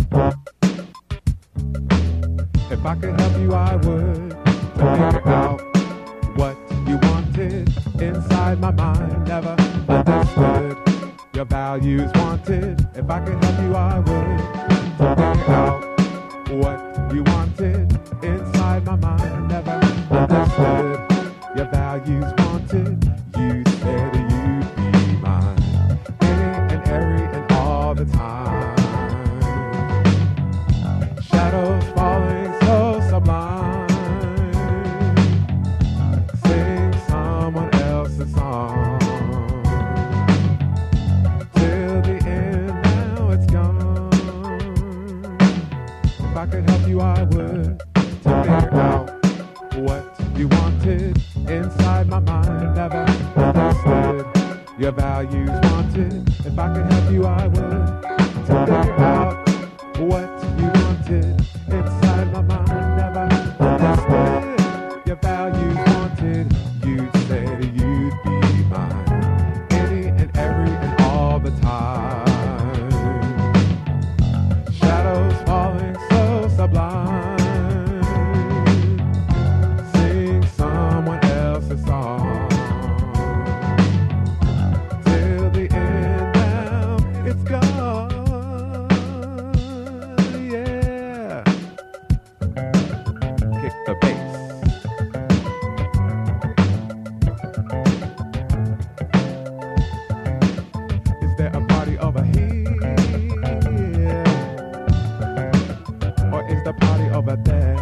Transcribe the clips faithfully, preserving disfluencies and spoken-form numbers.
If I could help you, I would. To figure out what you wanted inside my mind. Never understood your values wanted. If I could help you, I would. To figure out what you wanted inside my mind. Never understood your values wanted. You said you'd be mine, any and every and all the time. Shadows falling so sublime. Sing someone else's song. Till the end, now it's gone. If I could help you, I would. To figure out what you wanted inside my mind. Never understood your values wanted. If I could help you, I would. To figure out what you wanted inside my mind. Never understood your values wanted. You said you'd be mine, any and every and all the time. Shadows falling so sublime. Sing someone else's song. Till the end, now it's gone. Yeah. Kick the bass. Is there a party over here? Or is the party over there?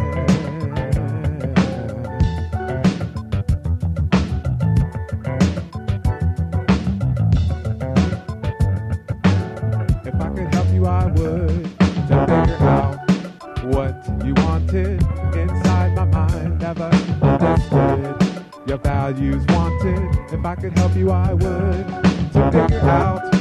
If I could help you, I would. To figure out what you wanted inside my mind. Never understood your values wanted. If I could help you, I would. To figure out